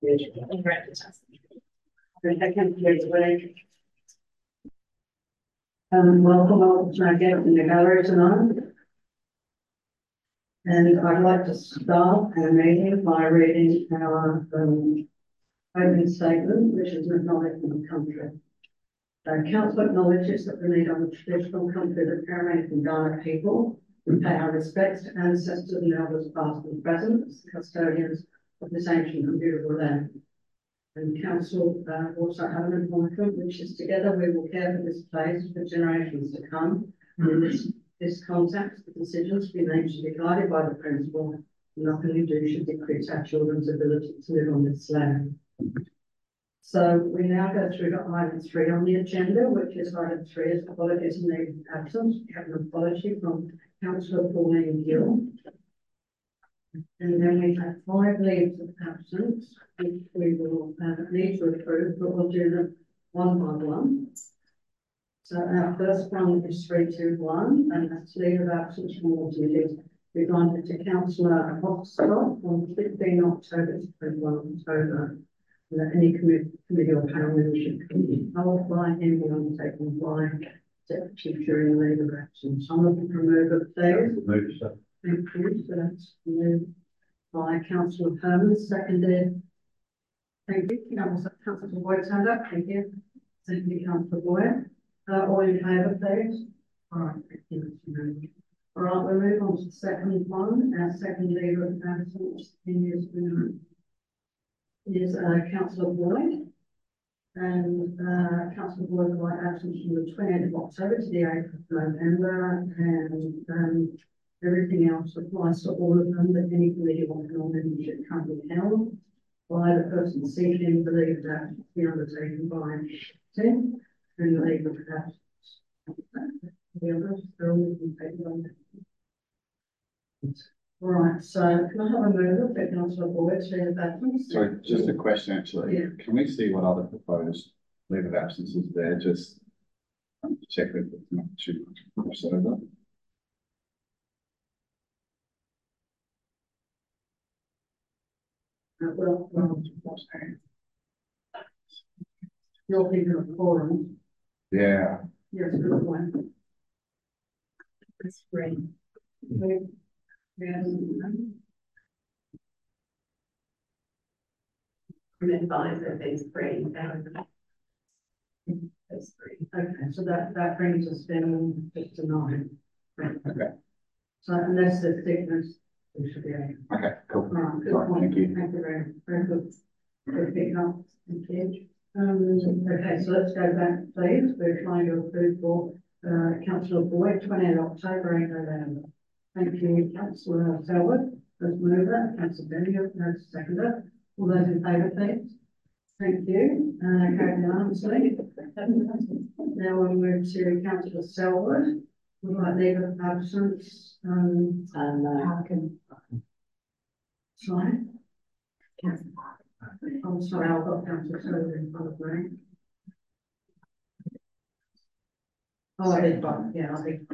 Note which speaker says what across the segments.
Speaker 1: Welcome all to our guests in the gallery tonight. And I'd like to start our meeting by reading our opening statement, which is an acknowledgement of country. Council acknowledges that we meet on the traditional country of the Paramount and Ghana people. We pay our respects to ancestors and elders past and present, as the custodians of this ancient and beautiful land. And Council also have an appointment, which is together we will care for this place for generations to come. And in this context, the decisions we make should be guided by the principle nothing we do should decrease our children's ability to live on this land. So we now go through to item 3 on the agenda, which is item 3 is apologies and leave of absence. We have an apology from Councillor Pauline Gill. And then we have 5 leaves of absence, which we will need to approve, but we'll do them one by one. So our first one is 321, and that's leave of absence from all duties. We've granted to Councillor Hoxcroft on 15 October to 21 October. That any committee or panel membership can hold by him or undertaken by deputy during the leave of absence. I'm looking for a mover, please. Thank you. So that's moved by Councillor Herman, seconded. Thank you. Councillor Boyd's hand up. Thank you. Thank you, Councillor Boyd. All in favour, please. All right. Thank you. All right. We'll move on to the second one. Our second leave of absence is Councillor Boyd, and Councillor Boyd by absence from the 20th of October to the 8th of November, and everything else applies to all of them, that any committee or panel membership can't be held by the person seeking the leave of absence to be undertaken by Tim and the leave of absence. The others are all in favour of that. Right, so can I have a mover for Councillor Boyd to leave of absence?
Speaker 2: Sorry, just a question actually.
Speaker 1: Yeah.
Speaker 2: Can we see what other proposed leave of absences there? Just to check that it's not too much crossover.
Speaker 1: You're thinking of forum.
Speaker 2: Yeah.
Speaker 1: Yes, good one. It's great. Yes.
Speaker 3: I'm advised that there's 3. There's 3.
Speaker 1: Okay, so that brings us down just to 9. Right.
Speaker 2: Okay.
Speaker 1: So unless there's sickness, we should be able.
Speaker 2: Okay, cool.
Speaker 1: All right, good
Speaker 2: Right,
Speaker 1: point.
Speaker 2: thank you.
Speaker 1: Thank you very good. Good picking up. Thank you. Okay, so let's go back, please. We're trying to approve for Councillor Boyd, 20th October, 8 November. Thank you, Councillor Selwood, as mover, Councillor Benninger, as seconder. All those in favour, please. Thank you. Carried unanimously. Now we'll move to Councillor Selwood. Would like leave of absence. Sorry. I'm sorry, I've got Councillor Selwood in front of me. Oh, I did, yeah, I think.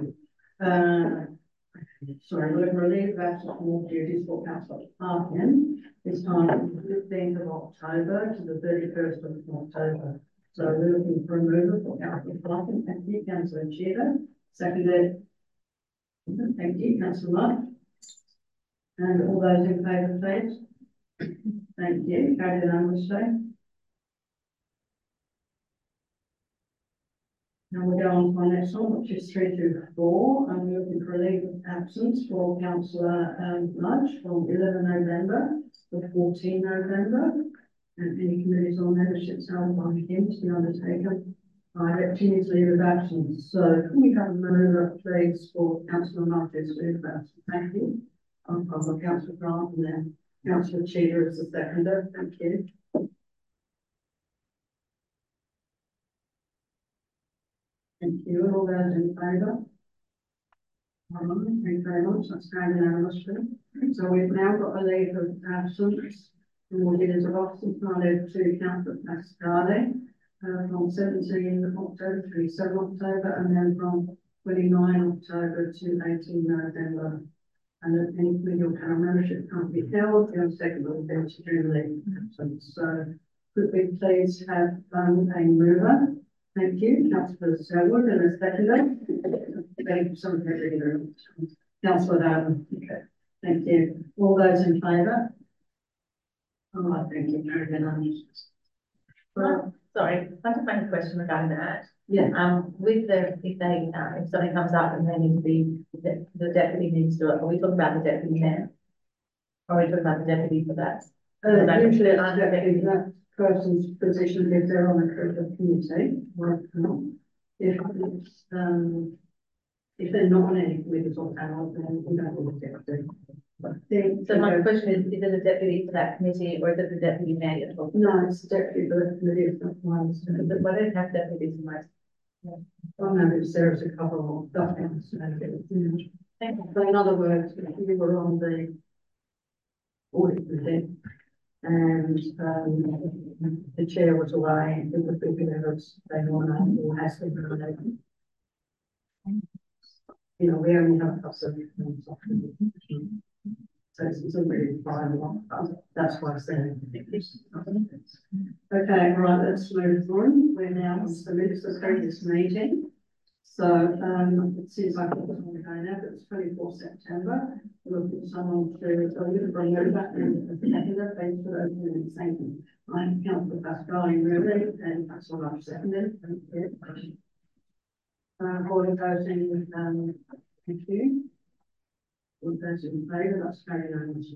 Speaker 1: Sorry, we're going to leave of absence from all duties for Councillor Parkin. This time from the 15th of October to the 31st of October. So we're looking for a mover for Councillor Parkin. Thank you, Councillor Cheetah. Seconded. Thank you, Councillor Mudd. And all those in favour, please. Thank you. Carried unanimously. Now we'll go on to our next one, which is 324. And we're looking for a leave of absence for Councillor Mudge from 11 November to 14 November. And any committees or memberships held by him to be undertaken by deputy's leave of absence. So can we have a mover, please, for Councillor Mudge's leave of absence? Thank you. I've got Councillor Grant and then Councillor Cheetah as the seconder. Thank you. Thank you. And all those in favour? Thank you very much. That's carried unanimously. So we've now got a leave of absence from all duties of office provided to Councillor Pascali from 17 October to 27 October and then from 29 October to 18 November. and that any committee or panel membership can't be held in a second or event during the absence. So could we please have a mover? Thank you, Councillor Selwood, and a seconder. Thank you, sorry, Councillor Darden. Okay, thank you. All those in favour? Oh, thank you very much. Well,
Speaker 4: Sorry, I just make a question regarding that.
Speaker 1: yeah,
Speaker 4: With the, if something comes up and they need to be, the deputy needs to do it, are we talking about the deputy now? Or are we talking about the deputy for that?
Speaker 1: usually it's actually that person's position if they're on a critical committee, or if they're not on any committees or panels, then we don't want to deputy. But I think,
Speaker 4: So my question is it a deputy for that committee or is it the deputy mayor?
Speaker 1: no, it's the deputy for the committee, it's not mine.
Speaker 4: But why don't have deputies in my?
Speaker 1: I know it's there's a couple of documents.
Speaker 4: Thank you.
Speaker 1: So in other words, if you were on the audit committee and the chair was away, it would be whoever they nominate or has been nominated. You know, we only have a couple of minutes off. So it's a really fine one. That's why I said. Okay, right, let's move on. We're now on the minutes of this meeting. So it seems like it's on the day now, but it's 24 September. We'll put someone to bring over and a seconder, thanks for those minutes. Thank you. I'm Councillor Pascal Ruby and that's what I've seconded. Thank you. All of those in, thank you. All those in favour, that's very nice.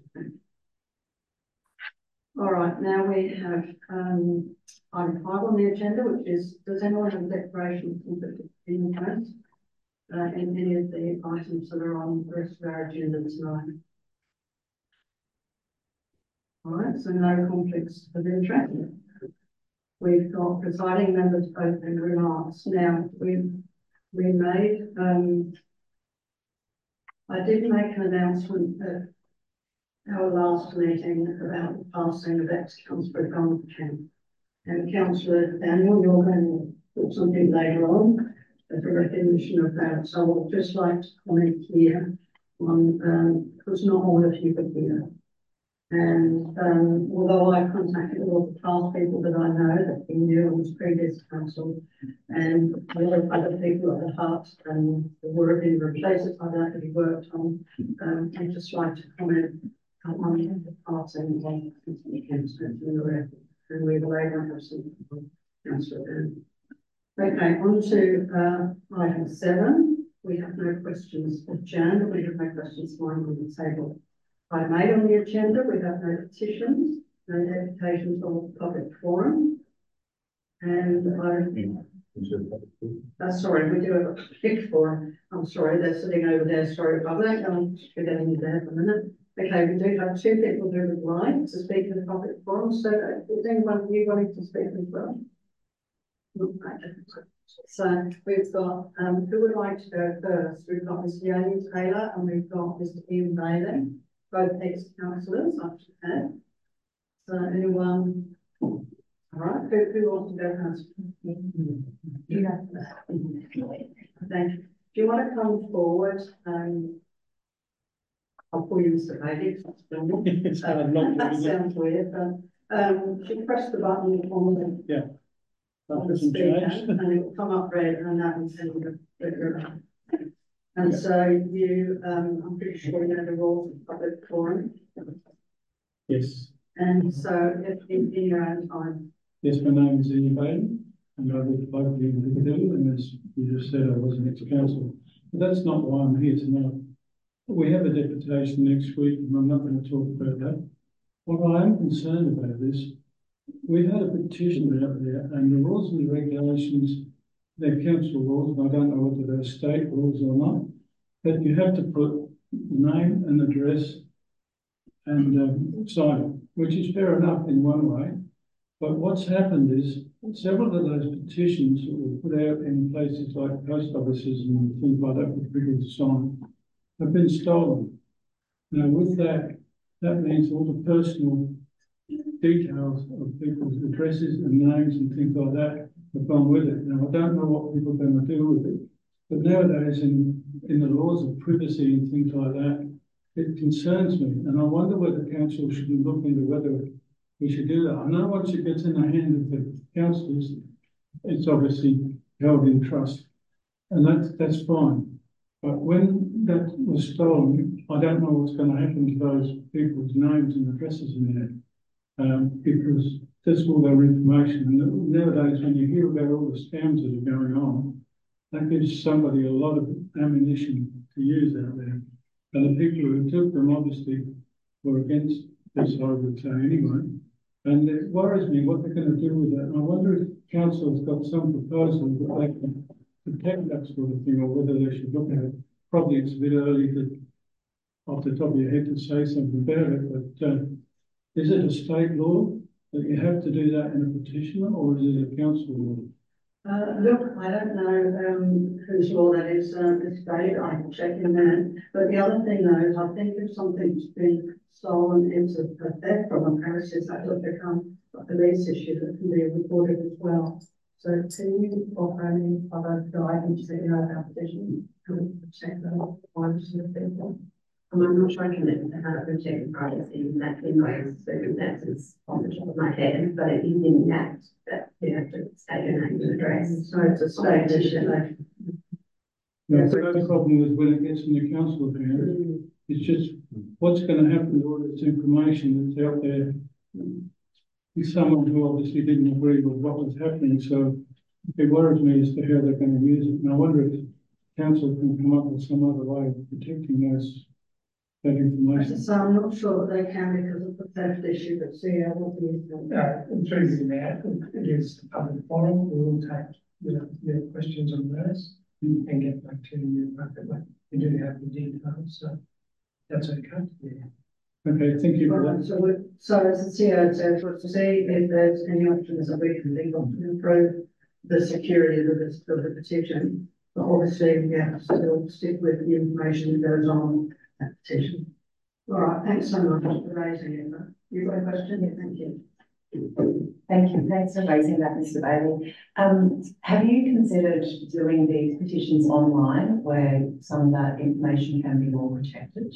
Speaker 1: All right, now we have item 5 on the agenda, which is, does anyone have a declaration of conflict of interest in any of the items that are on the rest of our agenda tonight? All right, so no conflicts of interest. We've got presiding members' opening remarks. Now, we made, I did make an announcement at our last meeting about the passing of ex-Councillor Donald Kemp. And Councillor Daniel, you're going to put something later on as a recognition of that. So I would just like to comment here on, because not all of you could hear. And although I contacted all the past people that I know that he knew on his previous council, and a lot of other people at the heart and the work in the places like that that he worked on, I'd just like to comment on the passing of the cancer in the record. And we will later have some councillor. Okay, on to item 7. We have no questions of Jan, we have no questions lying on the table. Item 8 on the agenda, we have no petitions, no applications of the public forum. And sorry, we do have a public forum. I'm sorry, they're sitting over there. Sorry, public. I'm just forgetting you there for a minute. Okay, we do have 2 people who would like to speak in the public forum. So is anyone of you wanting to speak as well? So we've got, who would like to go first? We've got Mr. Yanni Taylor and we've got Mr. Ian Bailey, both ex-councillors, I've just had. So anyone, all right, who wants to go first? Yeah. Thank you. Do you want to come forward? I'll call you Mr. Bailey. That sounds weird, but you press the button on the on the speaker and it will come up red and that will send you the and so you I'm pretty sure you know the rules of public forum.
Speaker 5: Yes.
Speaker 1: And so if in your own time.
Speaker 5: Yes, my name is Ian Bailey and I live locally in Piccadilly, and as you just said I was an ex-council. But that's not why I'm here tonight. We have a deputation next week and I'm not going to talk about that. What I am concerned about is we've had a petition out there and the rules and the regulations, they're council rules, and I don't know whether they're state rules or not, but you have to put name and address and sign it, which is fair enough in one way. But what's happened is several of those petitions that were put out in places like post offices and things like that with people to sign have been stolen. Now with that, that means all the personal details of people's addresses and names and things like that have gone with it. Now I don't know what people are going to do with it, but nowadays in the laws of privacy and things like that, it concerns me, and I wonder whether council should look into whether we should do that. I know once it gets in the hand of the councillors, it's obviously held in trust, and that's fine. But when that was stolen, I don't know what's going to happen to those people's names and addresses in there, because that's all their information. And nowadays, when you hear about all the scams that are going on, that gives somebody a lot of ammunition to use out there. And the people who took them obviously were against this, I would say anyway. And it worries me what they're going to do with that. And I wonder if council has got some proposal that they can protect that sort of thing, or whether they should look at it. Probably it's a bit early to, off the top of your head, to say something about it, but is it a state law that you have to do that in a petition, or is it a council law?
Speaker 1: Look, I don't know whose law that is this day. I can check in there. But the other thing though is, I think if something's been stolen, it's a theft from a premises, that will become a police issue that can be reported as well. So can you offer any other guidance that you know about petition? Can we check that privacy of people?
Speaker 3: I'm not sure I can protect privacy in that in those circumstances on the top of my head, but it is in the act that you have to state your name and address.
Speaker 1: So it's a state issue.
Speaker 5: No, the problem is when it gets in the council hands, it's just what's going to happen to all this information that's out there. With someone who obviously didn't agree with what was happening, so it worries me as to how they're going to use it. And I wonder if council can come up with some other way of protecting that information.
Speaker 1: So I'm not sure that they can because of the theft issue, but see, what do you think?
Speaker 6: Through the act, it is a public forum. We will take your questions on those and get back to you appropriately. We do have the details, so that's okay. Yeah.
Speaker 5: Okay, thank you for
Speaker 1: Right,
Speaker 5: that.
Speaker 1: so as the CEO said, we'll see if there's any options that we can think of to improve the security of the petition. But obviously, we have to still stick with the information that goes on that petition. All right, thanks so much for raising it. You've got a question? Yeah, thank you.
Speaker 7: Thank you. Thanks for raising that, Mr. Bailey. Have you considered doing these petitions online where some of that information can be more protected?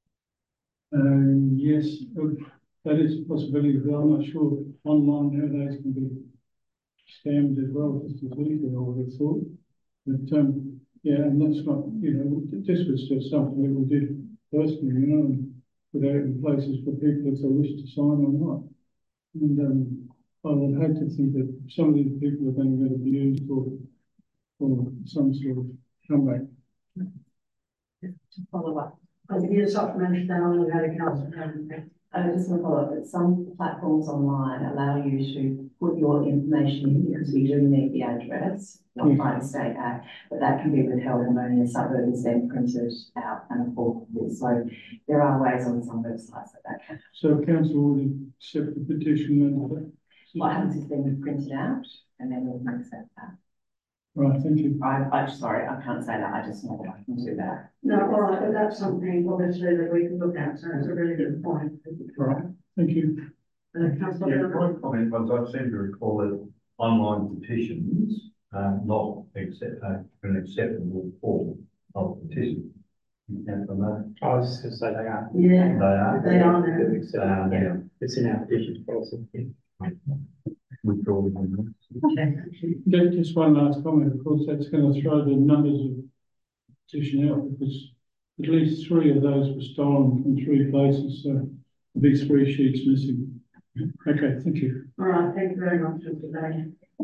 Speaker 5: Yes, that is a possibility, but I'm not sure online how those can be scammed as well, just as easily, I would have thought. But yeah, and that's not, this was just something that we did personally, and put out in places for people if they wish to sign or not. And I would hate to think that some of these people are going to get abused or some sort of comeback.
Speaker 7: To follow up.
Speaker 1: I'll give you a supplementary down on how to council.
Speaker 7: I just want to follow up that some platforms online allow you to put your information in because we do need the address, not by the State Act, but that can be withheld and only a suburb is then printed out and affordable. So there are ways on some websites that can.
Speaker 5: So council would accept the petition and
Speaker 7: What happens is then we print it out and then we can accept that.
Speaker 5: right, thank you.
Speaker 7: I'm sorry, I can't say that. I just know that I can do that.
Speaker 1: No, all right, but that's something obviously that we can look at, so it's a really good point.
Speaker 5: Right, thank you.
Speaker 1: Councillor
Speaker 8: My comment was I seem to recall that online petitions are not an acceptable form of petition. And from that,
Speaker 6: I was just going to say they are.
Speaker 1: Yeah,
Speaker 8: they are.
Speaker 1: they are now.
Speaker 6: It's in our petition policy.
Speaker 8: Withdraw them.
Speaker 5: Just one last comment, of course, that's going to throw the numbers of petition out because at least 3 of those were stolen from 3 places, so there'll be 3 sheets missing. Okay, thank you.
Speaker 1: All right, thank you very much for today.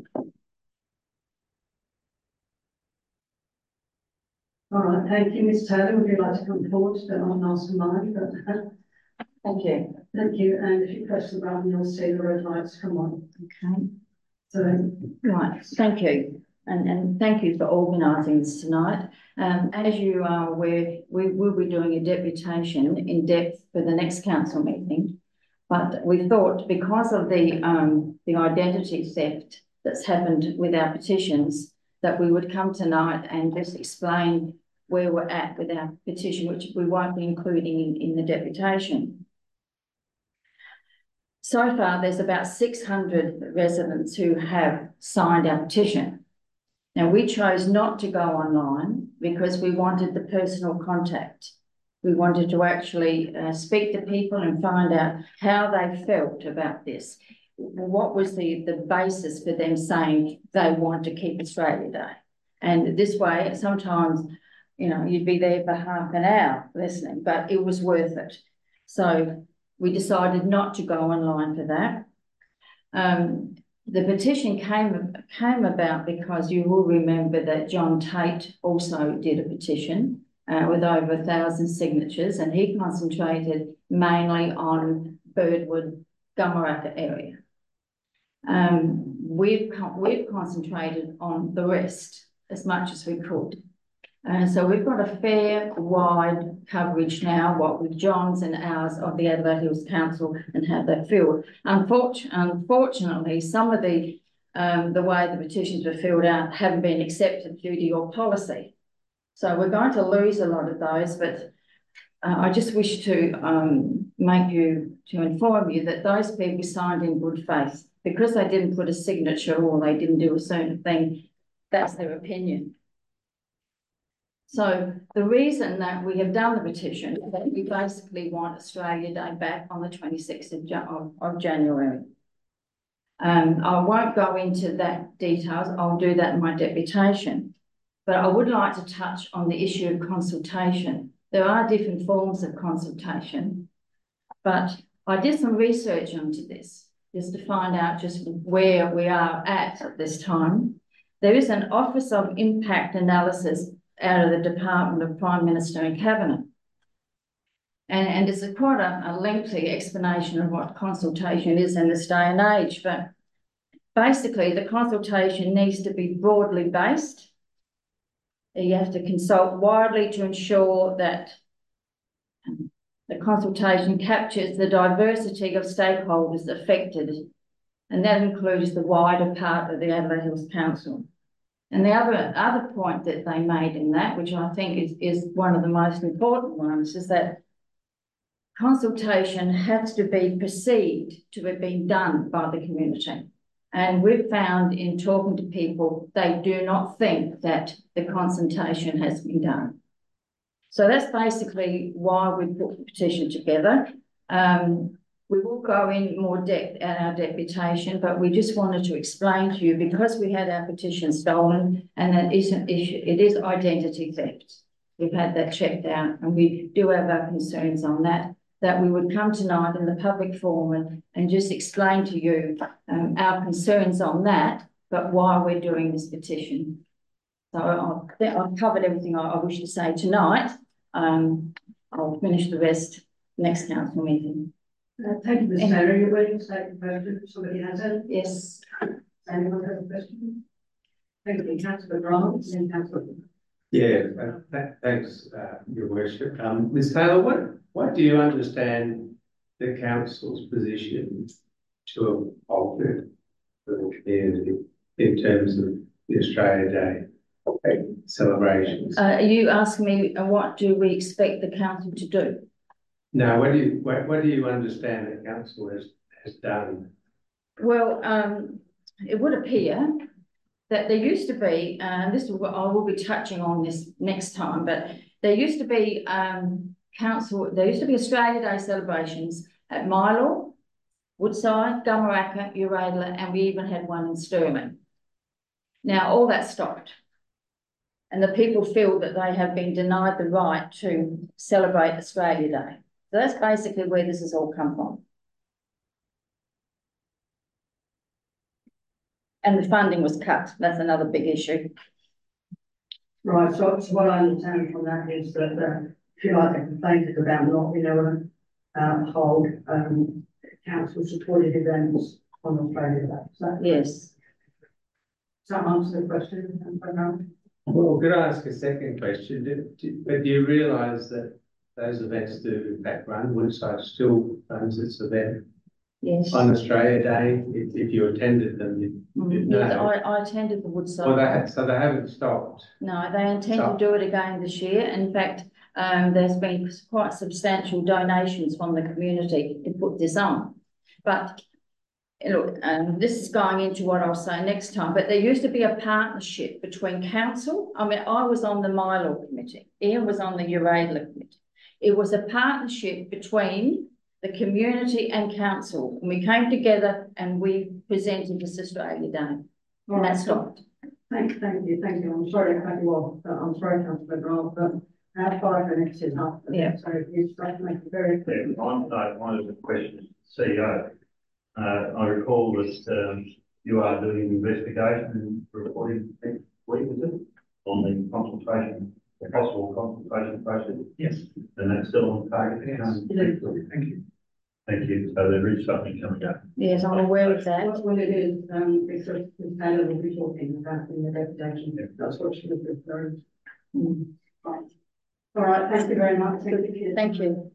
Speaker 1: All right, thank you, Ms. Taylor. Would you like to come forward to ask mine?
Speaker 9: Thank you.
Speaker 1: Thank you. And if you press the button, you'll see the red lights come on.
Speaker 9: Okay.
Speaker 1: So,
Speaker 9: Right. Thank you. And thank you for organising this tonight. As you are aware, we will be doing a deputation in depth for the next council meeting. But we thought because of the identity theft that's happened with our petitions, that we would come tonight and just explain where we're at with our petition, which we won't be including in the deputation. So far, there's about 600 residents who have signed our petition. Now, we chose not to go online because we wanted the personal contact We wanted to actually speak to people and find out how they felt about this. What was the basis for them saying they want to keep Australia Day? And this way, sometimes, you know, you'd be there for half an hour listening, but it was worth it. So we decided not to go online for that. The petition came about because you will remember that John Tate also did a petition with over 1,000 signatures, and he concentrated mainly on Birdwood, Gummeraka area. We've concentrated on the rest as much as we could. So we've got a fair, wide coverage now, what with John's and ours of the Adelaide Hills Council and how they feel. Unfortunately, some of the way the petitions were filled out haven't been accepted due to your policy. So we're going to lose a lot of those, but I just wish to inform you that those people signed in good faith. Because they didn't put a signature or they didn't do a certain thing, that's their opinion. So the reason that we have done the petition is that we basically want Australia Day back on the 26th of January. I won't go into that details. I'll do that in my deputation. But I would like to touch on the issue of consultation. There are different forms of consultation, but I did some research into this just to find out just where we are at this time. There is an Office of Impact Analysis out of the Department of Prime Minister and Cabinet. And it's quite a lengthy explanation of what consultation is in this day and age, but basically the consultation needs to be broadly based. You have to consult widely to ensure that the consultation captures the diversity of stakeholders affected, and that includes the wider part of the Adelaide Hills Council. And the other point that they made in that, which I think is one of the most important ones, is that consultation has to be perceived to have been done by the community. And we've found in talking to people, they do not think that the consultation has been done. So that's basically why we put the petition together. We will go in more depth at our deputation, but we just wanted to explain to you, because we had our petition stolen, and that is an issue, it is identity theft. We've had that checked out, and we do have our concerns on that we would come tonight in the public forum and just explain to you our concerns on that, but why we're doing this petition. So I've covered everything I wish to say tonight. I'll finish the rest next council meeting.
Speaker 1: Thank you, Ms. Taylor. You're willing to take the question if somebody has it?
Speaker 9: Yes.
Speaker 1: Anyone have a question? Thank you, Councillor Grant and Councillor.
Speaker 10: Yeah, thanks, Your Worship. Ms. Taylor, what do you understand the council's position to have altered for the community in terms of the Australia Day celebrations?
Speaker 9: Are you asking me what do we expect the council to do?
Speaker 10: No, what do you understand the council has done?
Speaker 9: Well, it would appear that there used to be, I will be touching on this next time, but there used to be Australia Day celebrations at Milo, Woodside, Gummeraka, Uradla, and we even had one in Sturman. Now, all that stopped. And the people feel that they have been denied the right to celebrate Australia Day. So that's basically where this has all come from. And the funding was cut. That's another big issue.
Speaker 1: Right, so what I understand from that is that if you like, the complaint is about not being able to hold council supported events on Australia Day. So,
Speaker 9: yes.
Speaker 1: Does that answer the question?
Speaker 10: Well, could I ask a second question? Do you realise that those events do in fact run? Woodside still runs its event
Speaker 9: Yes.
Speaker 10: on Australia Day. If you attended them, you'd know.
Speaker 9: Yes, I attended the Woodside.
Speaker 10: Well, so they haven't stopped.
Speaker 9: No, they intend to do it again this year. In fact, there's been quite substantial donations from the community to put this on. But look, this is going into what I'll say next time, but there used to be a partnership between council. I mean, I was on the Milo committee. Ian was on the Uradla committee. It was a partnership between the community and council, and we came together and we presented this Australia Day, and that stopped.
Speaker 1: Thank you. I'm sorry to cut you off, but I'm sorry, Councillor McGrath, but our 5 minutes is up.
Speaker 9: Yeah.
Speaker 1: So you start to make it very clear.
Speaker 8: Yeah, one of the questions, CEO. I recall that you are doing an investigation and reporting next week, is it? On the consultation, the possible consultation process?
Speaker 6: Yes.
Speaker 8: And that's still on target?
Speaker 6: Yes.
Speaker 8: Thank you. Thank you. So there is something coming up.
Speaker 9: Yes, I'm aware of that.
Speaker 1: What it is, because Taylor will be talking about in the deputation, that's what she was referring to. Right. All right, thank you very much.
Speaker 9: Thank you.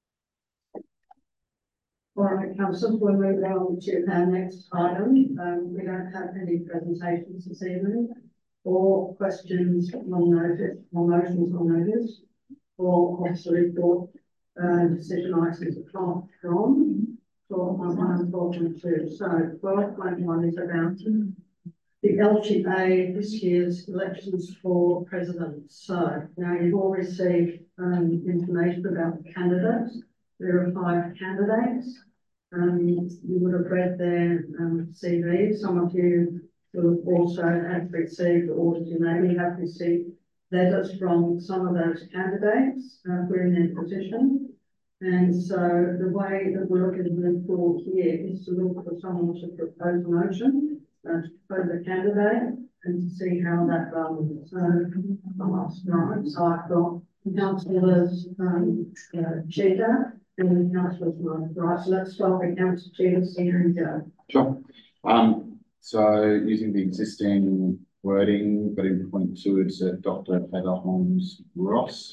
Speaker 1: All right, councillors, we'll move on to our next item. We don't have any presentations this evening, or questions on notice, or motions on notice, or officer report, decision items apart from 12.1 and 12.2. So 12.1 is about the LTA this year's elections for president. So now you've all received information about the candidates. There are 5 candidates. You would have read their CVs. Some of you will have also have received, or you maybe have received letters from some of those candidates who are in their position. And so the way that we're looking to move forward here is to look for someone to propose a motion, to propose a candidate, and to see how that runs. Last night, so I've got councillors Cheetah and councillors Mark. Right, so let's start with councillor Cheetah, see how you go.
Speaker 2: Sure. So using the existing wording, but in point 2, it's Dr. Heather Holmes Ross.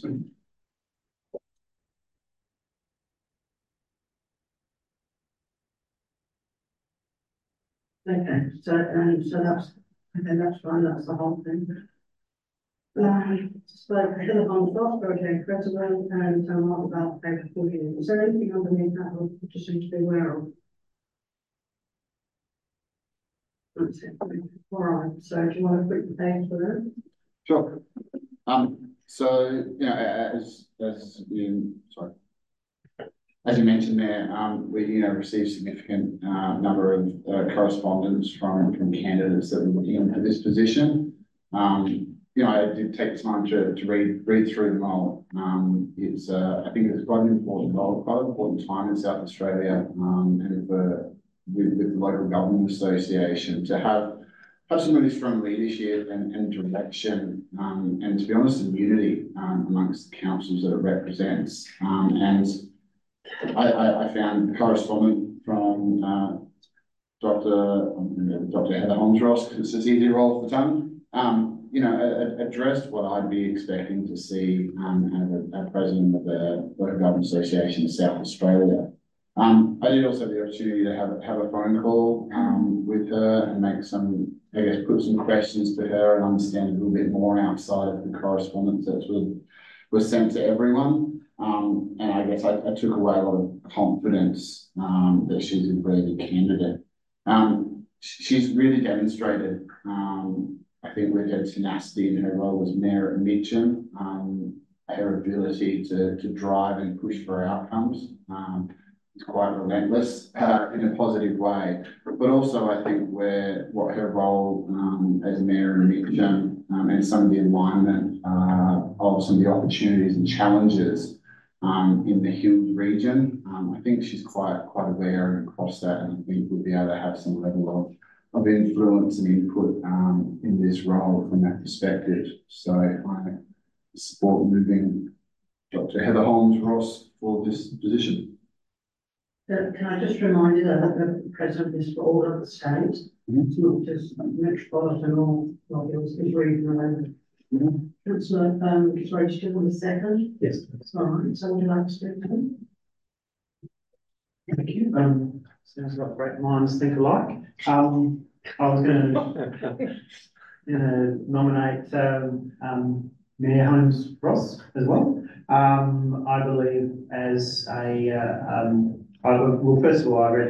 Speaker 1: Okay, so that's fine, that's the whole thing. So Heather Holmes Ross, project president, and what about paper bullying? Is there anything underneath that we just need to be aware of? That's it. All right, so do you want to put the page for that?
Speaker 2: Sure. So you know, as you mentioned there, we received significant number of correspondence from candidates that were looking for this position. I did take the time to read through them all. I think it's quite an important role, quite an important time in South Australia, and with the local government association to have some really strong leadership and direction, and to be honest, and unity amongst the councils that it represents. And I found correspondence from Dr. Heather Holmes Ross, because it's an easy roll for the tongue. Addressed what I'd be expecting to see as a president of the Local Government Association of South Australia. I did also have the opportunity to have a phone call with her and make put some questions to her and understand a little bit more outside of the correspondence that was sent to everyone. And I guess I took away a lot of confidence that she's a really good candidate. She's really demonstrated, I think, with her tenacity in her role as mayor at Mitcham, her ability to drive and push for outcomes. It's quite relentless in a positive way, but also I think what her role as mayor in Mitcham and some of the alignment of some of the opportunities and challenges in the Hills region. I think she's quite aware and across that, and I think we'll be able to have some level of influence and input in this role from that perspective. So I support moving Dr. Heather Holmes Ross for this position.
Speaker 1: Can I just remind you that the president is for all of the states? It's not just metropolitan or it's regional. Councillor, sorry, do you want a second?
Speaker 6: Yes.
Speaker 1: All right, so would you like to speak to them?
Speaker 11: Thank you. Sounds like great minds think alike. I was going to nominate Mayor Holmes Ross as well. I believe as well, first of all, I read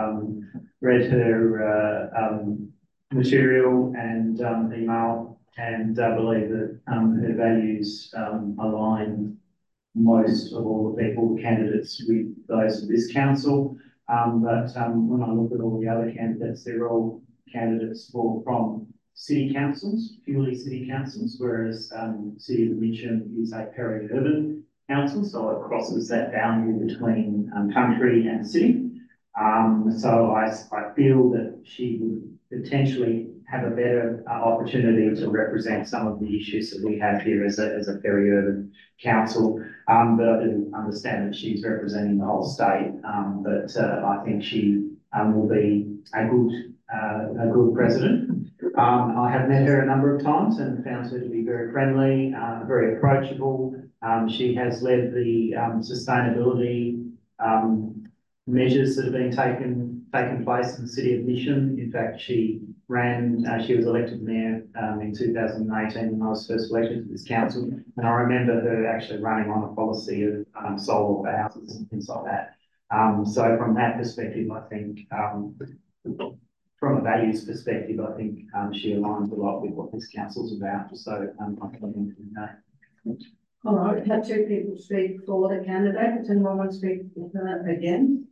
Speaker 11: her material and email, and believe that her values align most of all the people, candidates with those of this council. But when I look at all the other candidates, they're all candidates from city councils, purely city councils, whereas City of Mitcham is a peri-urban council, so it crosses that boundary between country and city. So I feel that she would potentially have a better opportunity to represent some of the issues that we have here as a peri-urban council. But I do understand that she's representing the whole state. But I think she will be a good president. I have met her a number of times and found her to be very friendly, very approachable. She has led the sustainability measures that have been taken place in the City of Mitcham. In fact, she was elected mayor in 2018 when I was first elected to this council. And I remember her actually running on a policy of solar for houses and things like that. So from that perspective, I think, from a values perspective, I think she aligns a lot with what this council's about. So I'm confident in that.
Speaker 1: All right, we've had two people speak for the candidate. Does anyone want to speak for her again?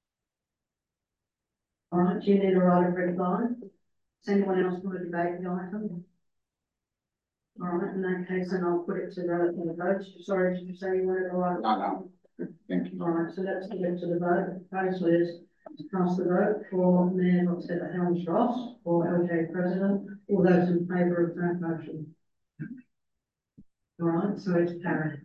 Speaker 1: All right, do you need a right of reply? Does anyone else want to debate the item? All right, in that case, then I'll put it to the vote. Sorry, did you say you wanted a right?
Speaker 2: No, thank you.
Speaker 1: All right, so let's get to the vote. The proposal is to cast the vote for Mayor Dr. Helms Ross for LJ President. All those in favour of that motion? All right, so it's carried.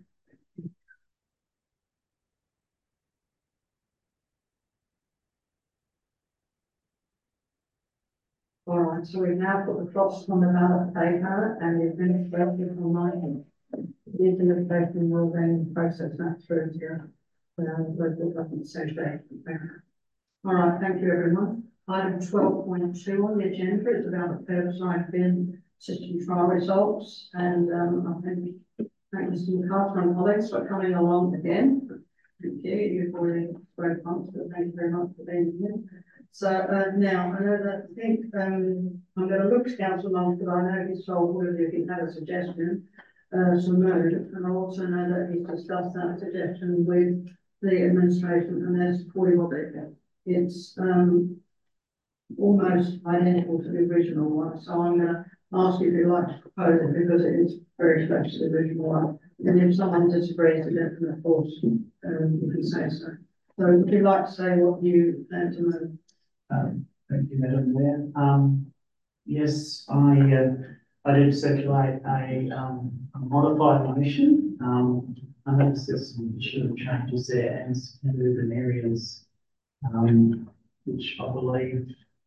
Speaker 1: All right, so we've now put the cross on the ballot paper and the administration online. The administration will then process that through to local government association. All right, thank you everyone. Item 12.2 on the agenda is about the herbicide bin system trial results, and I think thank Mr. McCarthy and colleagues for coming along again. Thank you. You've already spoken on, so thank you very much for being here. So now I know that I think I'm going to look to Councillor Long, but I know he's told all of you he had a suggestion to move, and I also know that he's discussed that suggestion with the administration and they're supportive of it. It's almost identical to the original one, so I'm going to ask you if you'd like to propose it because it is very close to the original one. And if someone disagrees with it, then of course you can say so. So would you like to say what you plan to move?
Speaker 11: Thank you, Madam Mayor. Yes, I did circulate a modified motion. I noticed there's some additional changes there and some urban areas, which I believe,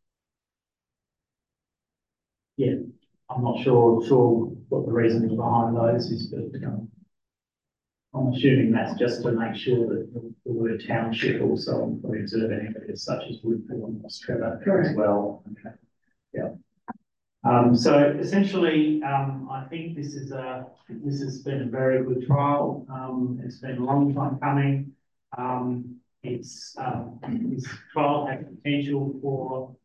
Speaker 11: yeah, I'm not sure what the reasoning behind those is, but I'm assuming that's just to make sure that the word township also includes urban areas such as Woodville and Australia as well. Okay. Yeah. So essentially, I think this has been a very good trial. It's been a long time coming. This trial has potential for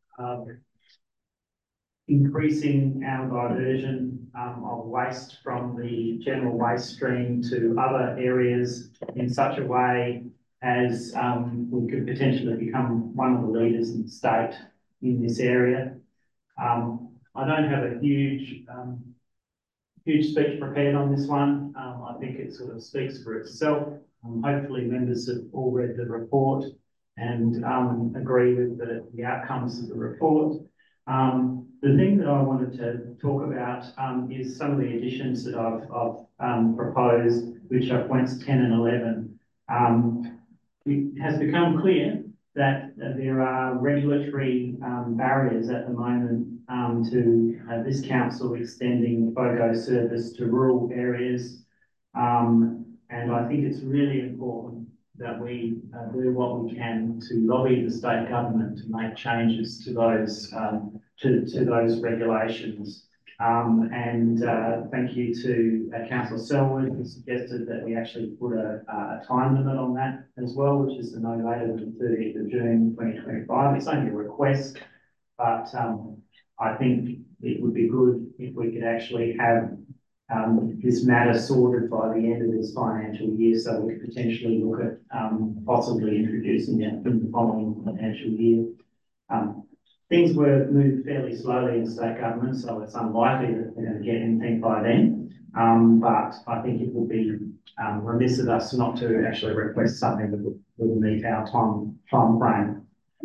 Speaker 11: increasing our diversion of waste from the general waste stream to other areas in such a way as we could potentially become one of the leaders in the state in this area. I don't have a huge speech prepared on this one. I think it sort of speaks for itself. Hopefully members have all read the report and agree with the outcomes of the report. The thing that I wanted to talk about is some of the additions that I've proposed, which are points 10 and 11. It has become clear that there are regulatory barriers at the moment to this council extending FOGO service to rural areas. And I think it's really important that we do what we can to lobby the state government to make changes to those regulations. Thank you to Councillor Selwood, who suggested that we actually put a time limit on that as well, which is no later than 30th of June 2025. It's only a request, but I think it would be good if we could actually have this matter sorted by the end of this financial year, so we could potentially look at possibly introducing it in the following financial year. Things were moved fairly slowly in state government, so it's unlikely that we're going to get anything by then. But I think it would be remiss of us not to actually request something that would meet our time frame.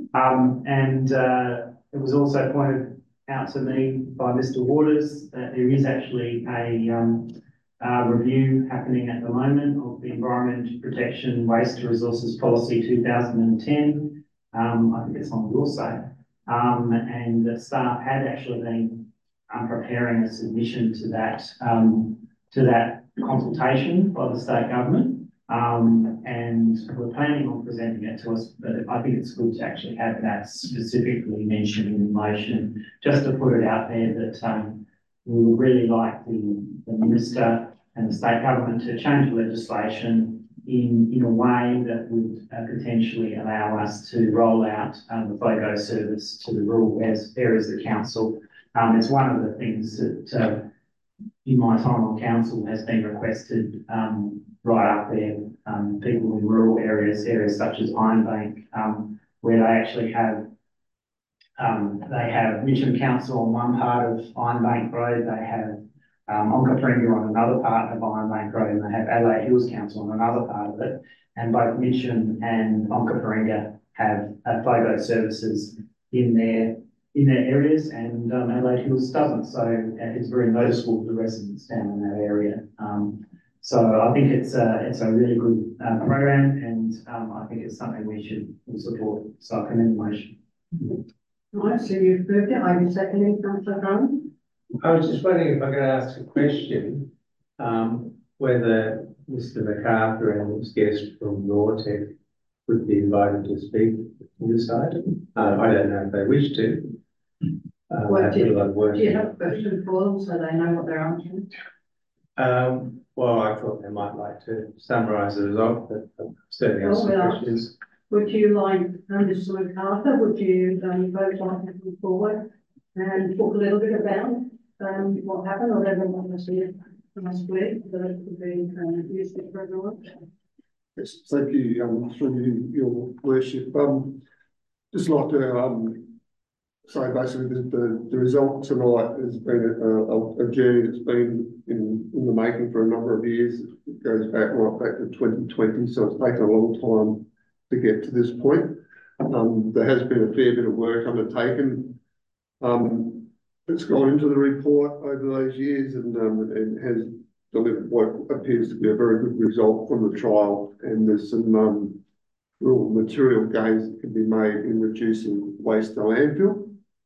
Speaker 11: It was also pointed out to me by Mr. Waters that there is actually a review happening at the moment of the Environment Protection Waste Resources Policy 2010. I think it's on your site. And the staff had actually been preparing a submission to that consultation by the state government. And we're planning on presenting it to us, but I think it's good to actually have that specifically mentioned in the motion, just to put it out there that we would really like the Minister and the state government to change the legislation in a way that would potentially allow us to roll out the FOGO service to the rural areas of the council. It's one of the things that in my time on council has been requested right up there. People in rural areas such as Ironbank, where they actually have Mitcham Council on one part of Ironbank Road, they have Onkaparinga on another part of Ironbank Road, and they have Adelaide Hills Council on another part of it. And both Mitcham and Onkaparinga have FOGO services in their areas, and Adelaide Hills doesn't. So it's very noticeable to the residents down in that area. So I think it's a really good program, and I think it's something we should support. So I commend the motion.
Speaker 1: Right, so you've moved it. Are you seconding, Councillor Brown?
Speaker 10: I was just wondering if I could ask a question, whether Mr. MacArthur and his guest from RawTech would be invited to speak on this item. I don't know if they wish to.
Speaker 1: Do you have a question for them so they know what they're answering?
Speaker 10: Well, I thought they might like to summarise the result, but certainly have some questions.
Speaker 1: Would you like, Mr. MacArthur, would you both like to come forward and talk a little bit about what happened, or everyone was here last week, that it could be useful for everyone?
Speaker 12: Yes, thank you, through your worship. Just like to say basically the result tonight has been a journey that's been in the making for a number of years. It goes right back to 2020, so it's taken a long time to get to this point. There has been a fair bit of work undertaken that's gone into the report over those years, and has delivered what appears to be a very good result from the trial. And there's some real material gains that can be made in reducing waste to landfill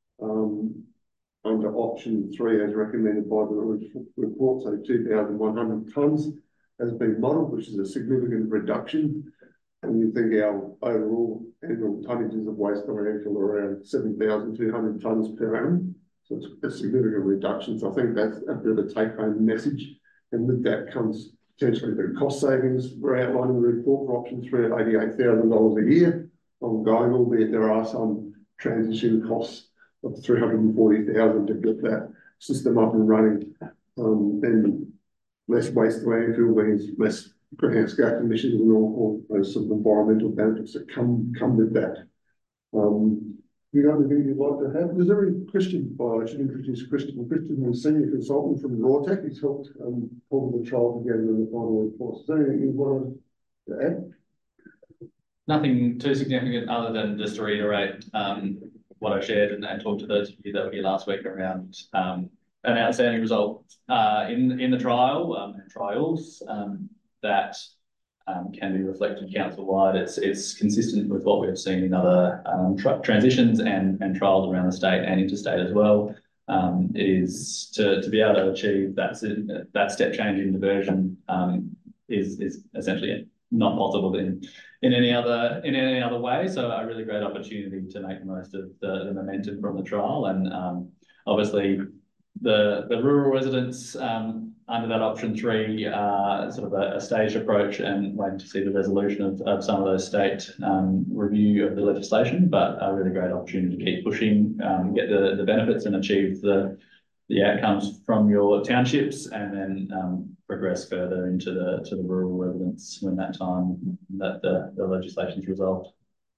Speaker 12: under option 3 as recommended by the report. So 2,100 tonnes has been modelled, which is a significant reduction. And you think our overall annual tonnages of waste to landfill are around 7,200 tonnes per annum. So it's a significant reduction. So I think that's a bit of a take-home message. And with that comes potentially the cost savings we're outlining in the report for option 3 at $88,000 a year ongoing, albeit there are some transition costs of $340,000 to get that system up and running. And less waste to landfill means less greenhouse gas emissions and all those sort of environmental benefits that come with that. You got anything you'd like to have? Is there any Christian? I should introduce Christian. Christian is a senior consultant from RawTech. He's helped pull the trial together in the final report. Is there anything you want to add?
Speaker 13: Nothing too significant other than just to reiterate what I shared and talk to those of you that were here last week around an outstanding result in the trial and trials that can be reflected council-wide. It's consistent with what we've seen in other transitions and trials around the state and interstate as well. It is to be able to achieve that step change in diversion is essentially not possible in any other way. So a really great opportunity to make the most of the momentum from the trial, and obviously the rural residents under that option 3 sort of a staged approach, and waiting to see the resolution of some of those state review of the legislation, but a really great opportunity to keep pushing, get the benefits and achieve the the outcomes from your townships and then progress further into the rural residents when that time that the legislation is resolved.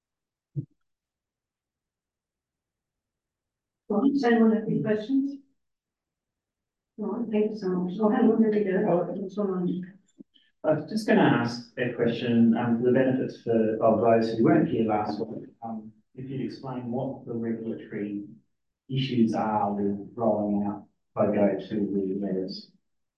Speaker 1: Right, does anyone have any questions? Right, thank you so much. Oh, hang on, there we go.
Speaker 11: I was just going to ask a question for the benefits of those who weren't here last week. If you'd explain what the regulatory issues are with rolling out POGO to the areas.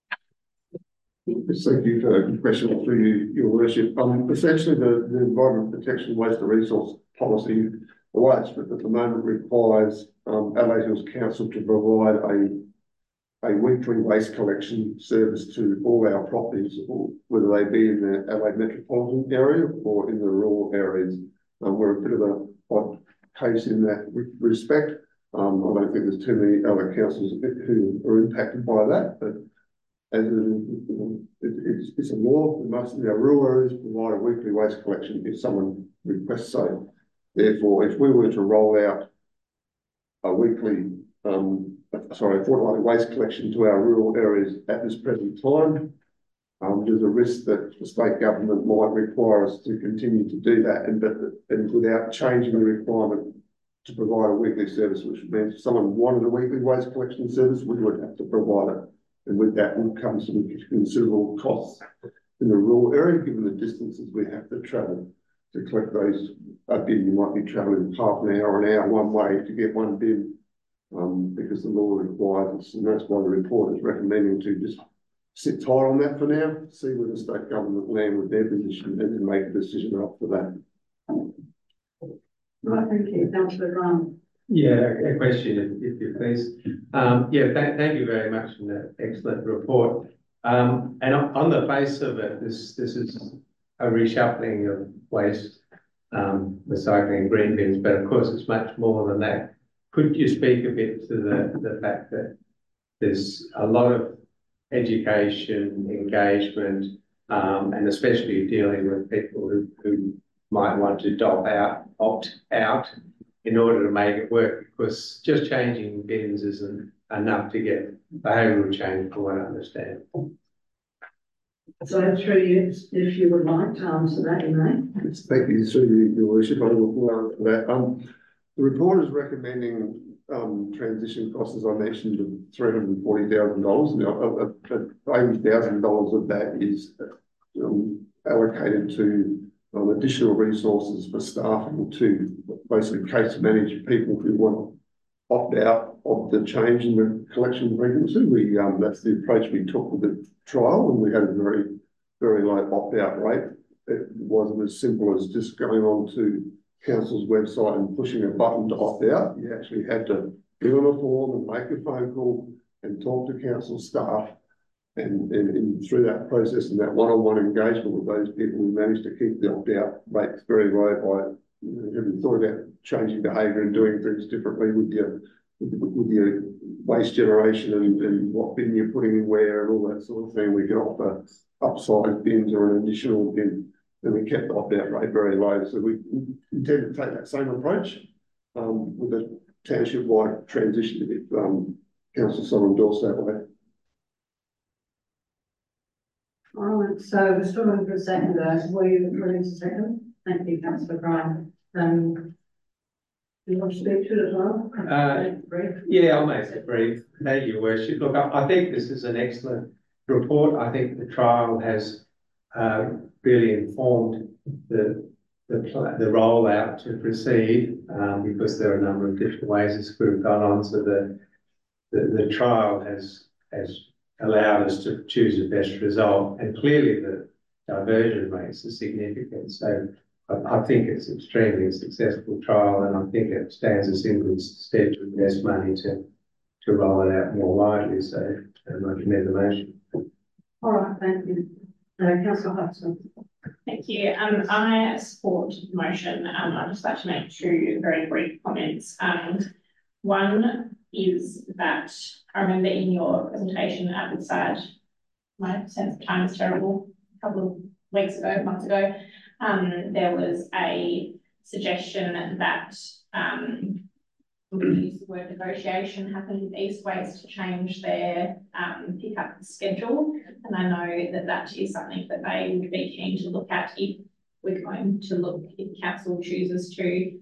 Speaker 12: Thank you for the question through your worship. Essentially, the Environment Protection Waste and Resource Policy, the way it's written at the moment, requires Adelaide Hills Council to provide a weekly waste collection service to all our properties, or whether they be in the Adelaide metropolitan area or in the rural areas. We're a bit of an odd case in that respect. I don't think there's too many other councils who are impacted by that, but as it's a law, most of our rural areas provide a weekly waste collection if someone requests so. Therefore, if we were to roll out a weekly, fortnightly waste collection to our rural areas at this present time, there's a risk that the state government might require us to continue to do that, and without changing the requirement to provide a weekly service, which means if someone wanted a weekly waste collection service, we would have to provide it. And with that would come some considerable costs in the rural area, given the distances we have to travel to collect those. A bin, you might be travelling half an hour one way to get one bin, because the law requires us, and that's why the report is recommending to just sit tight on that for now, see where the state government land with their position, and then make a decision after that.
Speaker 1: Right, thank you. Councillor Grant.
Speaker 10: Yeah, a question, if you please. Thank you very much for that excellent report. And on the face of it, this is a reshuffling of waste, recycling, green bins, but of course it's much more than that. Could you speak a bit to the fact that there's a lot of education, engagement, and especially dealing with people who might want to opt out in order to make it work, because just changing bins isn't enough to get behavioural change, from what I understand.
Speaker 1: So through you, if you would like to answer that, you may.
Speaker 12: Yes, thank you, through your worship. I will answer that. The report is recommending transition costs, as I mentioned, of $340,000. Now, $80,000 of that is allocated to additional resources for staffing to basically case manage people who want to opt out of the change in the collection frequency. That's the approach we took with the trial, and we had a very, very low opt-out rate. It wasn't as simple as just going on to council's website and pushing a button to opt out. You actually had to fill in a form and make a phone call and talk to council staff. And through that process and that one-on-one engagement with those people, we managed to keep the opt-out rates very low by having thought about changing behaviour and doing things differently with your waste generation and what bin you're putting in where and all that sort of thing. We could offer upside bins or an additional bin, and we kept the opt-out rate very low. So we intend to take that same approach with a township-wide transition if council so endorse that way.
Speaker 1: All right, so we're still looking for a second. Were you willing to second? Thank you, Councillor Graham. Do you want to speak to it as well?
Speaker 10: Yeah, I'll make it brief. Thank you, Worship. Look, I think this is an excellent report. I think the trial has really informed the rollout to proceed, because there are a number of different ways this could have gone on. So the trial has allowed us to choose the best result, and clearly the diversion rates are significant. So I think it's an extremely successful trial, and I think it stands us in good stead to invest money to roll it out more widely. So I recommend the motion.
Speaker 1: All right, thank you. Councillor Hudson.
Speaker 14: Thank you. I support the motion. I'd just like to make two very brief comments. One is that I remember in your presentation at the side, my sense of time is terrible, a couple of months ago, there was a suggestion that we use the word negotiation, happened with East Waste to change their pickup schedule. And I know that that is something that they would be keen to look at if we're going to look, if council chooses to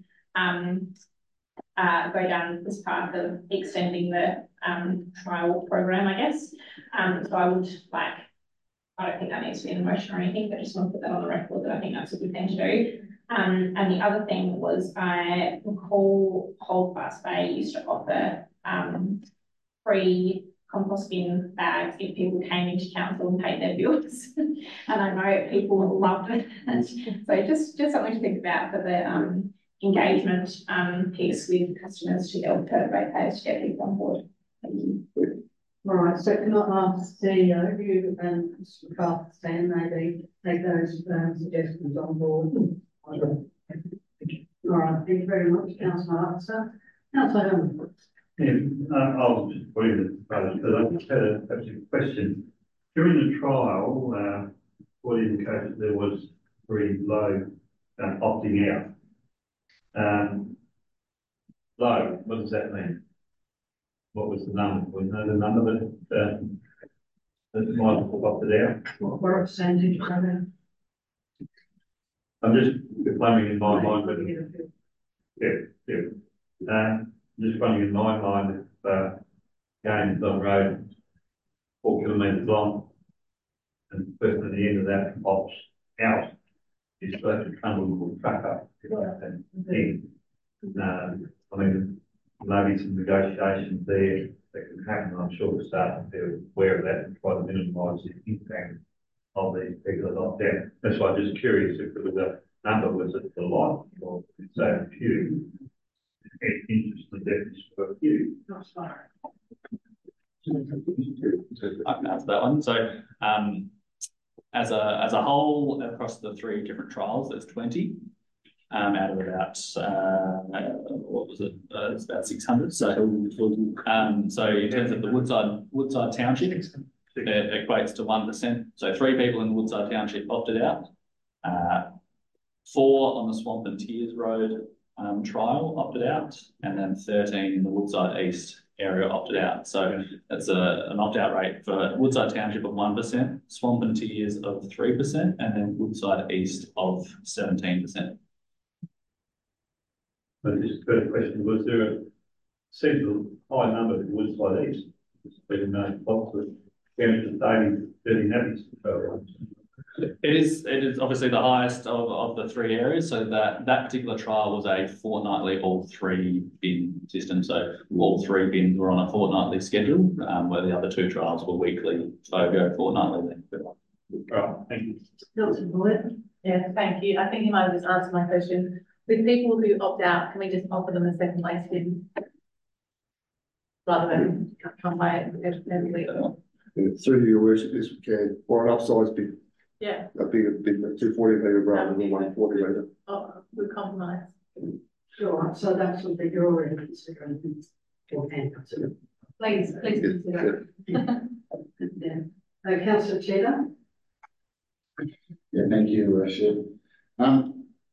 Speaker 14: go down this path of extending the trial program, I guess. So I would like, I don't think that needs to be in the motion or anything, but just want to put that on the record that I think that's a good thing to do. And the other thing was I recall Holdfast Bay used to offer free compost bin bags if people came into council and paid their bills. And I know people loved it. So just something to think about for the engagement piece with customers to help ratepayers to get people on board. Thank you.
Speaker 1: All right, so can I ask CEO, you and Mr. McCarthy, Stan, maybe take those suggestions on board? All right, thank you very much, Councillor Officer. Councillor Hammond.
Speaker 8: I'll just put in because I just had a question. During the trial, what indicated there was very low opting out. Low, what does that mean? What was the number? We know the number that might have opted out.
Speaker 1: What percentage?
Speaker 8: I'm just running in my mind, but just running in my mind if games on road 4 kilometres long and the person at the end of that opts out, you're supposed to trundle the truck up to that thing. I mean, maybe some negotiations there that can happen. I'm sure the staff will be aware of that and try to minimise the impact of these people that opt out. That's why I'm just curious if there was a number, was it a lot or say a few? Interesting definition for a few.
Speaker 13: I can answer that one. So, as a whole, across the 3 different trials, there's 20 out of about what was it? It's about 600. So, so in terms of the Woodside Township, it equates to 1%. So 3 people in Woodside Township opted out. 4 on the Swamp and Tears Road trial opted out, and then 13 in the Woodside East area opted out. So that's an opt-out rate for Woodside Township of 1%, Swamp and Tears of 3%, and then Woodside East of 17%.
Speaker 8: But just first question, was there a central high number in Woodside East? It's been box with Daily 30 nabbies.
Speaker 13: It is obviously the highest of the 3 areas. So that particular trial was a fortnightly all 3 bin system. So all 3 bins were on a fortnightly schedule, where the other 2 trials were weekly, so fortnightly.
Speaker 8: Right, thank you.
Speaker 1: Councillor Boyd.
Speaker 4: Yeah, thank you. I think you might have just answered my question. With people who opt out, can we just offer them a second place bin? Rather than come by it every week?
Speaker 12: Through your worship, yes, we can, or an upsize bin.
Speaker 4: Yeah.
Speaker 12: A bigger bin, 240 litre rather than 140 litre.
Speaker 4: Oh, we compromise.
Speaker 1: Sure, so that's something you're already considering.
Speaker 4: Please consider it.
Speaker 1: Yeah. Councillor Cheddar.
Speaker 2: Yeah, thank you, Worship. I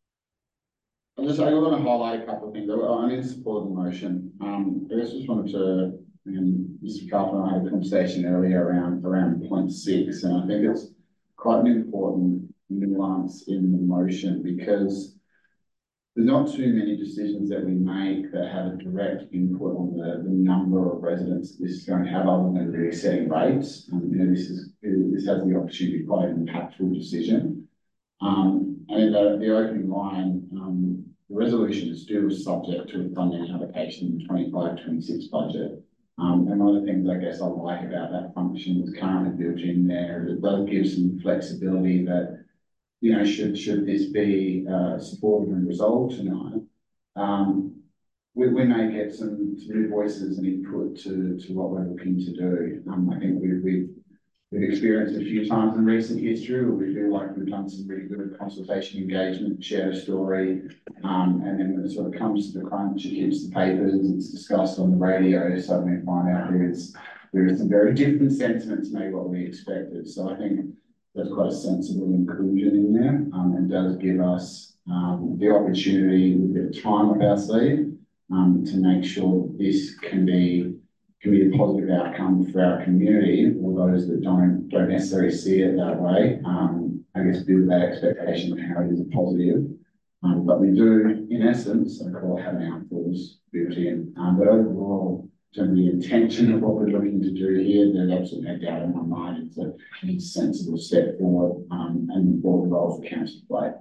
Speaker 2: want to highlight a couple of things. I'm in support of the motion. I just wanted to, Mr. Carter and I had a conversation earlier around point 6, and I think it's quite an important nuance in the motion because there's not too many decisions that we make that have a direct input on the number of residents this is going to have other than really setting rates. This has the opportunity to be quite an impactful decision. And in the opening line, the resolution is still subject to a funding allocation in the 25-26 budget. And one of the things I guess I like about that function is currently built in there. It does give some flexibility that, should this be supported and resolved tonight, we may get some new voices and input to what we're looking to do. I think we've experienced a few times in recent history where we feel like we've done some really good consultation engagement, shared a story, and then when it sort of comes to the crunch, it hits the papers, it's discussed on the radio, suddenly find out there is some very different sentiments to maybe what we expected. So I think there's quite a sensible inclusion in there, and does give us the opportunity with a bit of time up our sleeve to make sure that this can be a positive outcome for our community, or those that don't necessarily see it that way. I guess build that expectation of how it is a positive. But we do, in essence, I call having our force built in. But overall, in terms of the intention of what we're looking to do here, there's absolutely no doubt in my mind it's a sensible step forward, and an important role for council to play.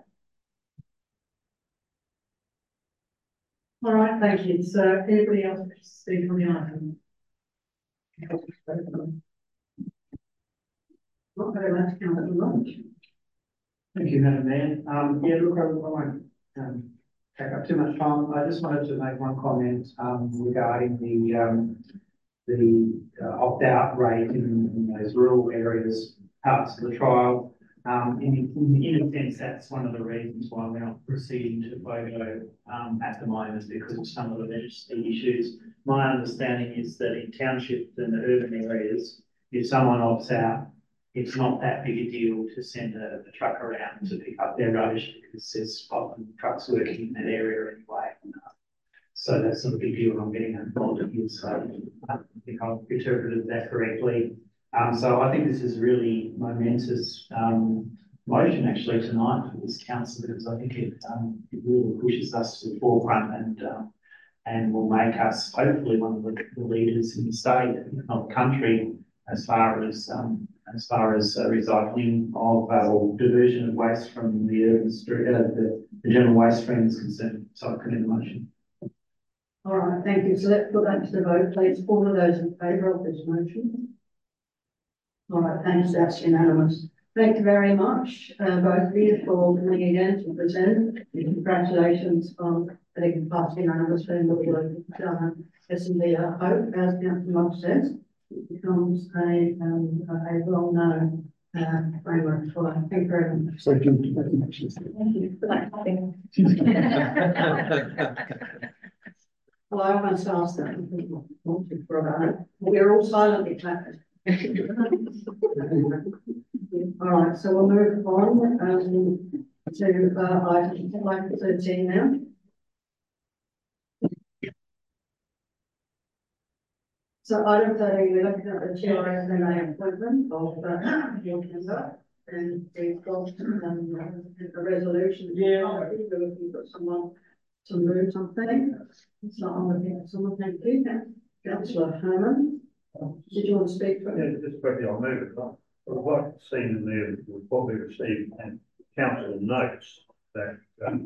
Speaker 1: All right, thank you. So anybody else wish to speak on the item? Not very much, Councillor Lodge.
Speaker 11: Thank you, Madam Mayor. Yeah, look, I won't take up too much time. I just wanted to make one comment regarding the opt-out rate in those rural areas, parts of the trial. In a sense, that's one of the reasons why we're not proceeding to FOGO at the moment, because of some of the legislative issues. My understanding is that in townships and the urban areas, if someone opts out, it's not that big a deal to send a truck around to pick up their rubbish, because there's often trucks working in that area anyway. So that's not a big deal. I'm getting involved here, so I think I've interpreted that correctly. So I think this is really momentous motion actually tonight for this council, because I think it really pushes us to the forefront and will make us hopefully one of the leaders in the state, if not the country, as far as recycling of or diversion of waste from the urban street, the general waste stream is concerned. So I commend the motion.
Speaker 1: All right, thank you. So let's put that to the vote, please. All of those in favour of this motion? All right, thanks, that's unanimous. Thank you very much, both of you, for coming again to present. Congratulations on getting past unanimously and the work done. S&D, I hope, as Councillor Lodge says, it becomes a well-known framework for that. Thank you very much.
Speaker 12: Thank you.
Speaker 1: Thank you for that. Well, I almost asked that. We're all silently clapping. All right, so we'll move on to item 13 now. So item 13, we're looking at the GRSMA appointment of your member, and we've got a resolution. We're looking for someone to move something. So I'm looking at someone. Thank you, Councillor Herman. Did you want to speak for it?
Speaker 8: Yeah, just quickly, I'll move it on. What I've seen in there, what we received, and council notes that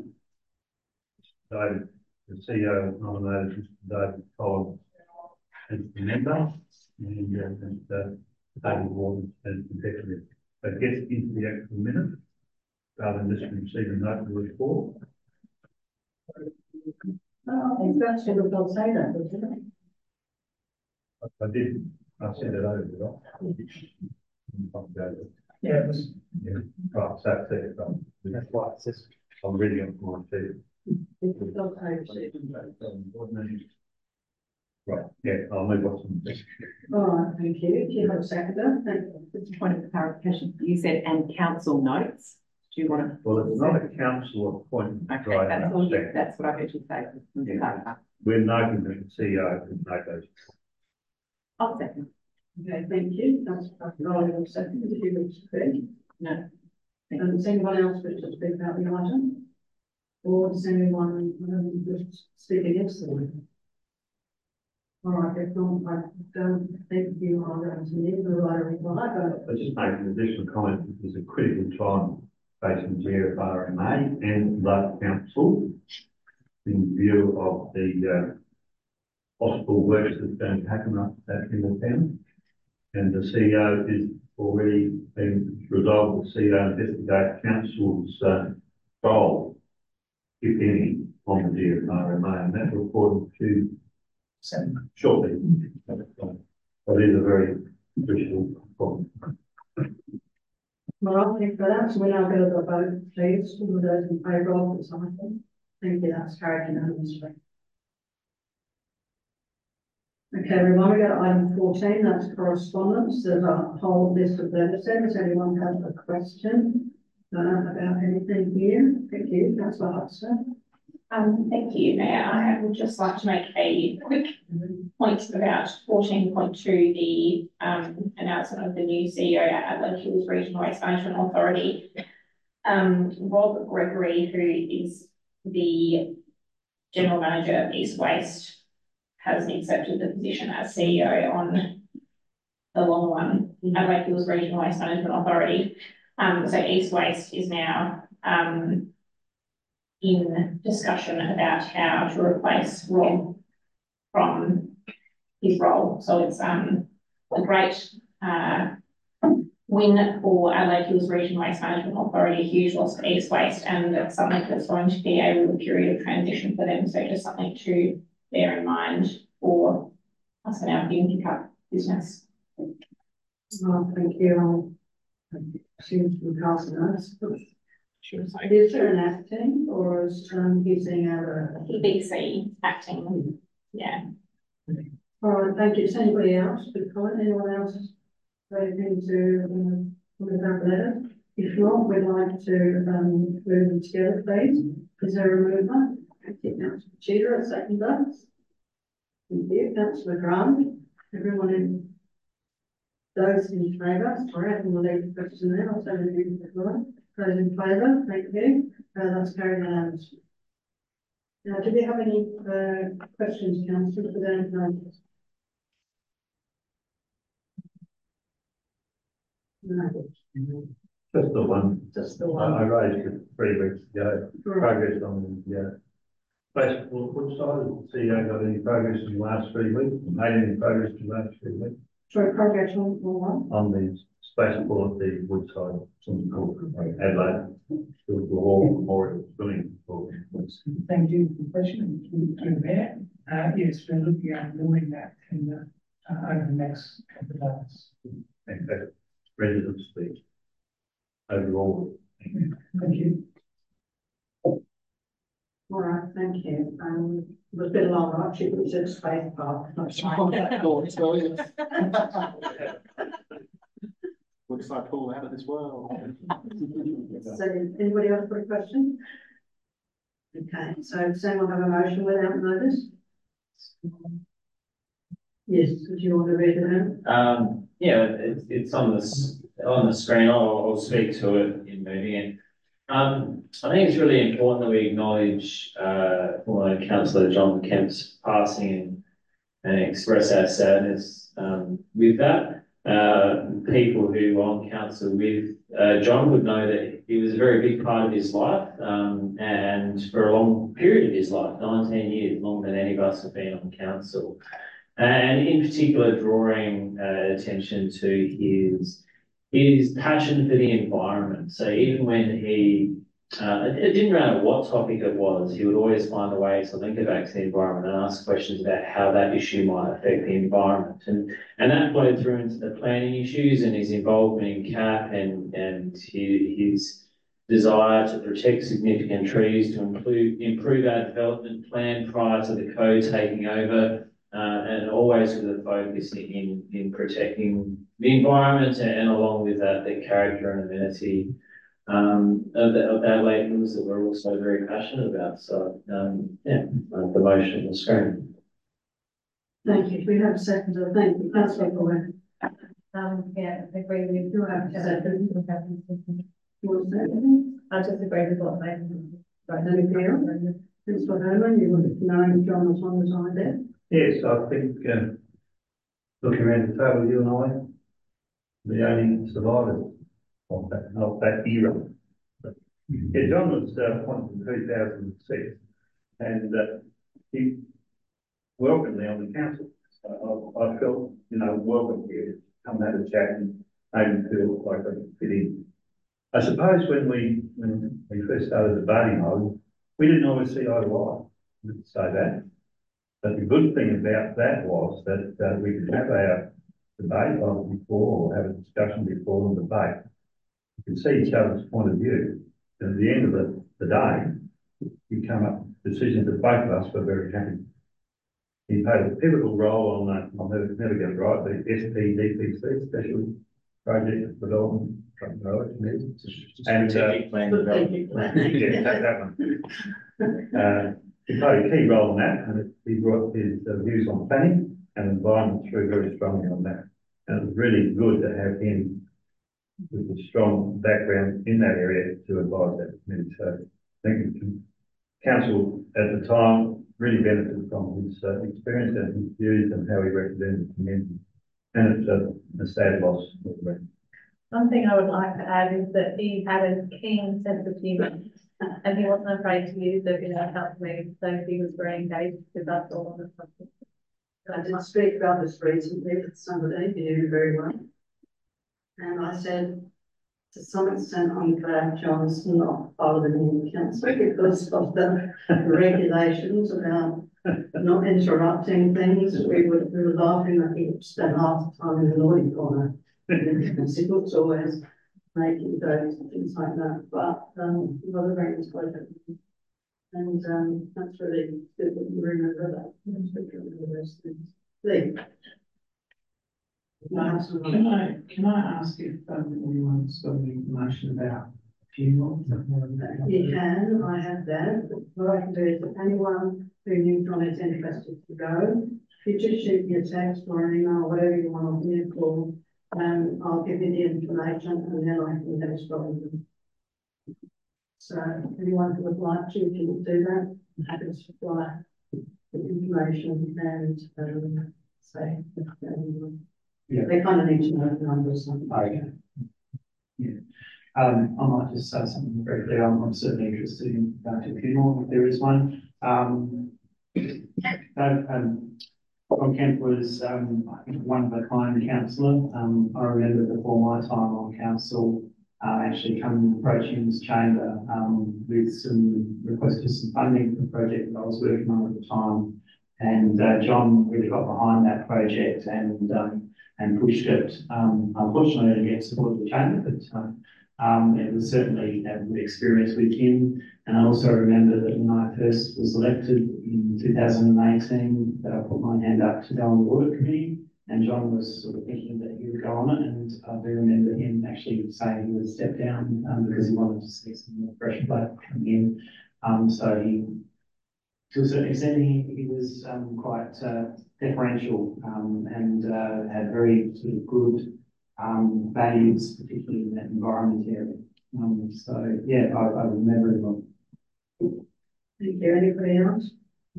Speaker 8: David, the CEO, nominated Mr. David Collins as the member, and David Warden as executive. But gets into the actual minute rather than just receive a note of the report.
Speaker 1: Oh, that should have not say that, didn't it?
Speaker 8: I did. I sent it over.
Speaker 6: Yeah, it was.
Speaker 8: Yeah. Right, so that's it. That's why it says I'm reading it for my too. Right, yeah, I'll move on.
Speaker 1: All right, thank you. Do you have a seconder? Thank you.
Speaker 7: Just a point of clarification. You said and council notes. Do you want to?
Speaker 8: Well, it's not a council appointment.
Speaker 7: Okay,
Speaker 8: right,
Speaker 7: that's all. That's what I heard you say.
Speaker 8: Yeah. We're noting that the CEO can note those.
Speaker 7: I'll second.
Speaker 1: Okay, thank you. That's Rolling on second. Did you wish to speak?
Speaker 7: No.
Speaker 1: And does anyone else wish to speak about the item? Or does anyone wish to speak against the item? All right, if not, I don't think you are going to need the right reply, but
Speaker 8: I just make an additional comment. There's a critical time facing GFRMA and the council in view of the possible works that's going to happen up in the town. And the CEO is already been resolved. The CEO investigate council's role, if any, on the GFRMA, and that report to shortly. So these are very crucial problems.
Speaker 1: all right, thank you for that. So we now go to the vote, please. All of those in favour of this item? Thank you, that's carried unanimously. Okay, everyone, we go to item 14, that's correspondence. There's a whole list of letters there. Does anyone have a question about anything here? Thank you, Councillor Hudson.
Speaker 14: Thank you, Mayor. I would just like to make a quick point about 14.2, the announcement of the new CEO at Adelaide Hills Regional Waste Management Authority. Rob Gregory, who is the General Manager of East Waste, has accepted the position as CEO on the long one, Adelaide Hills Regional Waste Management Authority. So East Waste is now in discussion about how to replace Rob from his role. So it's a great win for Adelaide Hills Regional Waste Management Authority, a huge loss for East Waste, and it's something that's going to be a real period of transition for them. So just something to bear in mind for us in our bin pickup business.
Speaker 1: Thank you. Seems to be passing us. Is there an acting or is using our
Speaker 14: EBC acting? Yeah.
Speaker 1: All right, thank you. Does anybody else? Anyone else ready to move that letter? If not, we'd like to move them together, please. Is there a mover? Thank you, Councillor Cheater, a seconder. Thank you, Councillor Grant. Everyone in those in favour? Sorry, I haven't leave the question there. I'll send it in the floor. Those in favour, thank you. That's carried unanimously. Now, do we have any questions, Councillor, for them? No.
Speaker 8: Just the one.
Speaker 1: Just the one.
Speaker 8: I raised it 3 weeks ago. Progress on the Facebook which side of the CEO got any progress in the last 3 weeks? Made any progress in the last 3 weeks?
Speaker 1: Sorry, progress on what?
Speaker 8: On the space port, the Woodside, something called Adelaide, or swimming pool.
Speaker 6: Thank you for the question. Through the Mayor. Yes, we're looking at doing that in over the next couple of days.
Speaker 8: Fantastic. Residents speak overall.
Speaker 6: Thank you.
Speaker 1: All right, thank you. It was a bit long, actually, but it's a space park.
Speaker 2: Woodside pool out of this world.
Speaker 1: So, anybody else got a question? Okay, so does anyone have a motion without notice? Yes, would you want to read it out?
Speaker 15: Yeah, it's on the screen. I'll speak to it in moving it. I think it's really important that we acknowledge former Councillor John Kemp's passing and express our sadness with that. People who were on council with John would know that he was a very big part of his life, and for a long period of his life, 19 years, longer than any of us have been on council. And in particular, drawing attention to his passion for the environment. So even when it didn't matter what topic it was, he would always find a way to link it back to the environment and ask questions about how that issue might affect the environment. And that flowed through into the planning issues and his involvement in CAP and his desire to protect significant trees, to improve our development plan prior to the code taking over. And always with a focus in protecting the environment and along with that, the character and amenity of Adelaide Hills that we're also very passionate about. So, yeah, the motion on the screen.
Speaker 1: Thank you. We have a second. Thank you. Councillor Boyd.
Speaker 4: Yeah, I agree with you.
Speaker 1: I just agree with what Anybody else? Councillor Herman, you would know John was on the side there.
Speaker 8: Yes, I think looking around the table, you and I, the only survivors of that era. Yeah, John was appointed in 2006, and he welcomed me on the council. So I felt, welcome here, come and have a chat and made me feel like I could fit in. I suppose when we first started debating, we didn't always see eye to eye. I would say that. But the good thing about that was that we could have our debate before, or have a discussion before the debate. We could see each other's point of view. And at the end of the day, we come up with decisions that both of us were very happy. He played a pivotal role on that, I'll never get it right, the SPDPC, Special project development. And,
Speaker 15: Strategic plan development.
Speaker 8: yeah, that one. He played a key role in that, and he brought his views on planning and environment through very strongly on that. And it was really good to have him with a strong background in that area to advise that committee. So I think the council at the time really benefited from his experience and his views and how he represented the community. And it's a sad loss.
Speaker 4: One thing I would like to add is that he had a keen sense of humour and he wasn't afraid to use it, help me. So he was very engaged with us all on the subject.
Speaker 1: I did speak about this recently with somebody who knew very well. And I said, to some extent, I'm glad John's not following the council because of the regulations about not interrupting things. We were laughing that he spent half the time in the naughty corner. Because he looks always making jokes and things like that. But he was a very nice bloke. And that's really good that you remember that. Remember those things. Lee.
Speaker 6: Can I ask if anyone's got any information about funerals?
Speaker 1: You can, I have that. What I can do is if anyone who knew John is interested to go, if you just shoot me a text or an email, whatever you want, give me a call, and I'll give you the information and then I can get started. So anyone who would like to, if you will do that, I'm happy to supply the information and say,
Speaker 11: Yeah.
Speaker 1: they kind of need to know the numbers.
Speaker 11: Okay. Yeah. I might just say something very clear. I'm certainly interested in going to a funeral if there is one. Ron Kemp was, I think, one of a kind councillor. I remember before my time on council, actually coming approaching this chamber with some requests for some funding for the project that I was working on at the time. And John really got behind that project and pushed it. Unfortunately, I didn't get support of the chamber, but it was certainly a good experience with him. And I also remember that when I first was elected in 2018, that I put my hand up to go on the audit committee, and John was sort of thinking that he would go on it. And I do remember him actually saying he would step down because he wanted to see some more fresh blood coming in. So he, to a certain extent, he was quite deferential and had very sort of good values, particularly in that environment area. So yeah, I remember it well.
Speaker 1: Thank you. Anybody else?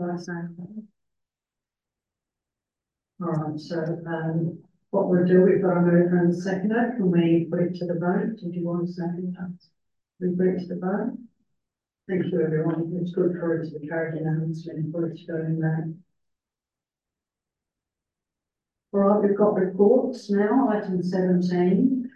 Speaker 1: All right, so what we'll do, we've got a mover and a seconder. Can we put it to the vote? Did you want to second that? We put it to the vote. Thank you, everyone. It's good for it to be carried unanimously and for it to go in there. All right, we've got reports now, item 17.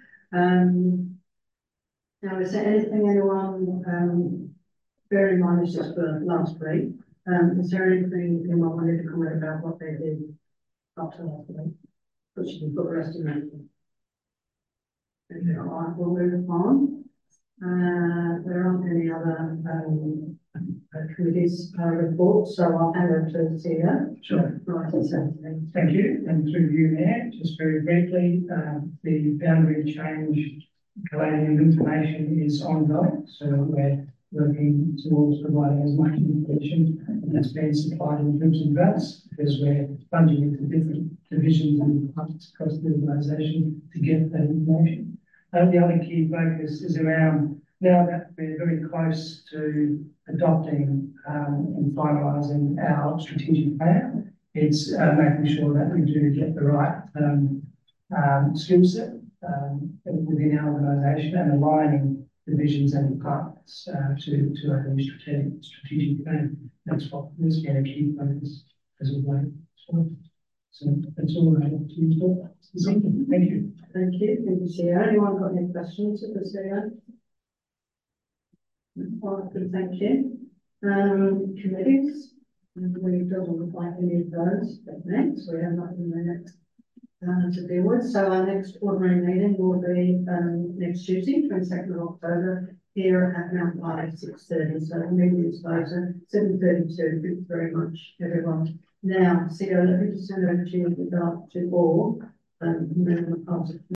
Speaker 1: Now, is there anything anyone, bear in mind this is for last week, is there anything anyone wanted to comment about what they did up to last week? Which you can put the rest in there. All right, we'll move on. There aren't any other committees reports, so I'll hand over to the CEO.
Speaker 6: Sure.
Speaker 1: Right,
Speaker 6: thank you. And through you, Mayor, just very briefly, the boundary change collating information is ongoing, so we're working towards providing as much information that's been supplied in terms of advance, because we're funding into different divisions and departments across the organisation to get that information. The other key focus is around, now that we're very close to adopting and finalising our strategic plan, it's making sure that we do get the right skill set within our organisation and aligning divisions and departments to our new strategic plan. That's what has been a key focus as of late. So that's all I have to use. Thank you.
Speaker 1: Thank you. Thank you, CEO. Anyone got any questions of the CEO? Thank you. Committees. We don't look like any of those, but next we have nothing in the next to deal with. So our next ordinary meeting will be next Tuesday, 22nd of October, here at Mount Park, 6:30. So the meeting is closer, 7:32. Thank you very much, everyone. Now, CEO, let me just send over to you with regard to all.